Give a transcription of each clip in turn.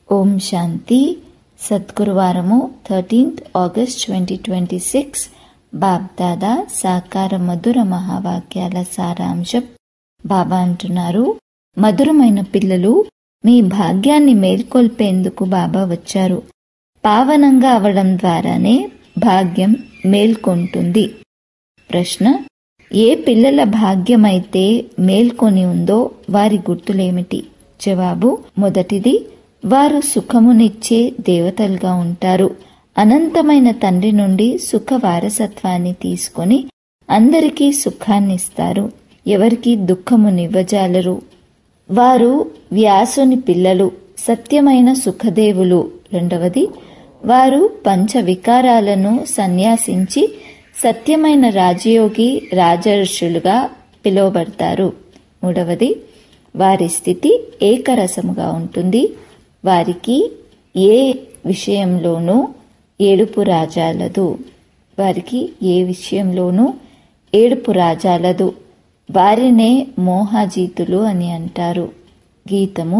ఓం శాంతి. సద్గురువారము 13th August 2026. BapDada సాకార మధుర మహావాక్యాల సారాంశం. బాబా అంటున్నారు, మధురమైన పిల్లలు, మీ భాగ్యాన్ని మేల్కొల్పేందుకు బాబా వచ్చారు. పావనంగా అవడం ద్వారానే భాగ్యం మేల్కొంటుంది. ప్రశ్న: ఏ పిల్లల భాగ్యమైతే మేల్కొని ఉందో వారి గుర్తులేమిటి? జవాబు: మొదటిది, వారు సుఖమునిచ్చే దేవతలుగా ఉంటారు. అనంతమైన తండ్రి నుండి సుఖ వారసత్వాన్ని తీసుకొని అందరికీ సుఖాన్నిస్తారు. ఎవరికి దుఃఖమునివ్వజాలరు. వారు వ్యాసుని పిల్లలు, సత్యమైన సుఖదేవులు. రెండవది, వారు పంచవికారాలను సన్యాసించి సత్యమైన రాజయోగి రాజర్షులుగా పిలువబడతారు. మూడవది, వారి స్థితి ఏకరసముగా ఉంటుంది. వారికి ఏ విషయంలోనూ ఏడుపు రాజాలదు. వారినే మోహాజీతులు అని అంటారు. గీతము: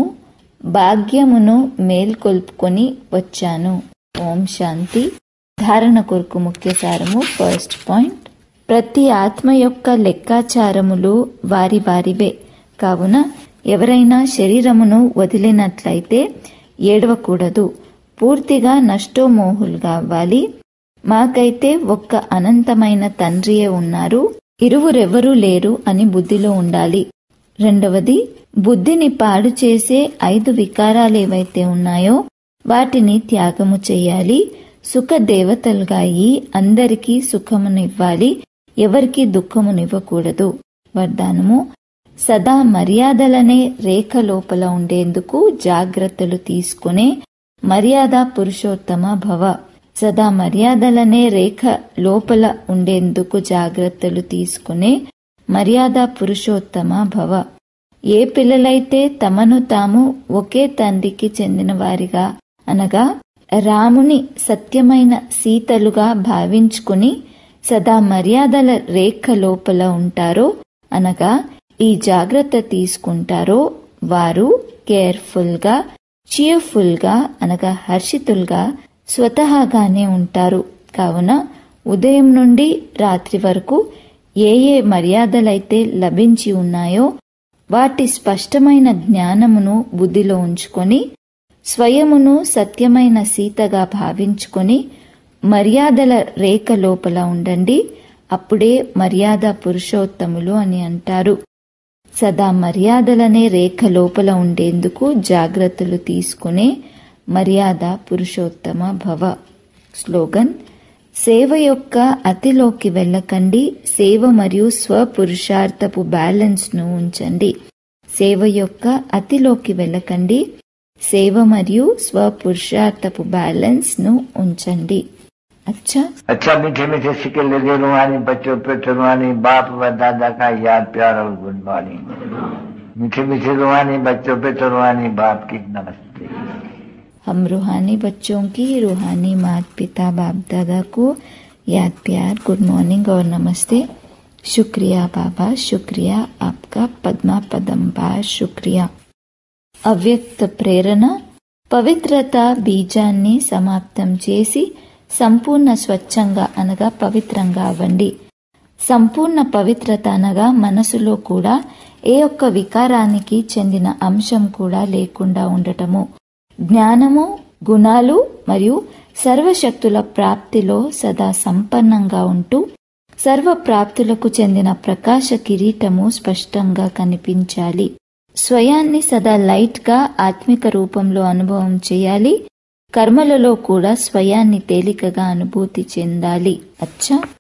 భాగ్యమును మేల్కొల్పుకొని వచ్చాను. ఓం శాంతి. ధారణ కొరకు ముఖ్య సారము. ఫస్ట్ పాయింట్: ప్రతి ఆత్మ యొక్క లెక్కాచారములు వారి వారివే. కావున ఎవరైనా శరీరమును వదిలినట్లయితే ఏడవకూడదు. పూర్తిగా నష్టోమోహులుగా అవ్వాలి. మాకైతే ఒక్క అనంతమైన తండ్రియే ఉన్నారు, ఇరువురెవ్వరూ లేరు అని బుద్ధిలో ఉండాలి. రెండవది, బుద్ధిని పాడు చేసే 5 వికారాలేవైతే ఉన్నాయో వాటిని త్యాగము చెయ్యాలి. సుఖ దేవతలుగా అయి అందరికీ సుఖమునివ్వాలి, ఎవరికీ దుఃఖమునివ్వకూడదు. వరదానము: సదా మర్యాదలనే రేఖ లోపల ఉండేందుకు జాగ్రత్తలు తీసుకునే మర్యాద పురుషోత్తమ భవ. సదా మర్యాదలనే రేఖ లోపల ఉండేందుకు జాగ్రత్తలు తీసుకునే మర్యాద పురుషోత్తమ భవ. ఏ పిల్లలైతే తమను తాము ఒకే తండ్రికి చెందిన వారిగా అనగా రాముని సత్యమైన సీతలుగా భావించుకుని సదా మర్యాదల రేఖ లోపల ఉంటారో అనగా ఈ జాగ్రత్త తీసుకుంటారో వారు కేర్ఫుల్గా, చియర్ఫుల్గా అనగా హర్షితులుగా స్వతహాగానే ఉంటారు. కావున ఉదయం నుండి రాత్రి వరకు ఏ మర్యాదలైతే లభించి ఉన్నాయో వాటి స్పష్టమైన జ్ఞానమును బుద్ధిలో ఉంచుకొని స్వయమును సత్యమైన సీతగా భావించుకొని మర్యాదల రేఖ లోపల ఉండండి. అప్పుడే మర్యాద పురుషోత్తములు అని అంటారు. సదా మర్యాదలనే రేఖ లోపల ఉండేందుకు జాగ్రత్తలు తీసుకునే మర్యాద పురుషోత్తమ భవ. స్లోగన్: సేవ యొక్క అతిలోకి వెళ్ళకండి, సేవ మరియు స్వపురుషార్థపు బ్యాలెన్స్ ను ఉంచండి. సేవ యొక్క అతిలోకి వెళ్ళకండి, సేవ మరియు స్వపురుషార్థపు బ్యాలెన్స్ ను ఉంచండి. अच्छा मीठे मीठे सिक्के लगे रूहानी बच्चों पे रूहानी बाप व दादा का याद प्यार और गुड मॉर्निंग। मीठे मीठे रूहानी बच्चों पे रूहानी बाप की नमस्ते। हम रूहानी बच्चों की रूहानी माता पिता बाप दादा को याद प्यार गुड मॉर्निंग और नमस्ते. शुक्रिया बाबा, शुक्रिया आपका पद्मा पदंबार शुक्रिया. అవ్యక్త ప్రేరణ: పవిత్రత బీజాన్ని సమాప్తం చేసి సంపూర్ణ స్వచ్ఛంగా అనగా పవిత్రంగా అవ్వండి. సంపూర్ణ పవిత్రత అనగా మనసులో కూడా ఏ ఒక్క వికారానికి చెందిన అంశం కూడా లేకుండా ఉండటము. జ్ఞానము, గుణాలు మరియు సర్వశక్తుల ప్రాప్తిలో సదా సంపన్నంగా ఉంటూ సర్వ ప్రాప్తులకు చెందిన ప్రకాశ కిరీటము స్పష్టంగా కనిపించాలి. స్వయాన్ని సదా లైట్ గా ఆత్మిక రూపంలో అనుభవం చేయాలి. కర్మలలో కూడా స్వయాన్ని తేలికగా అనుభూతి చెందాలి. అచ్చా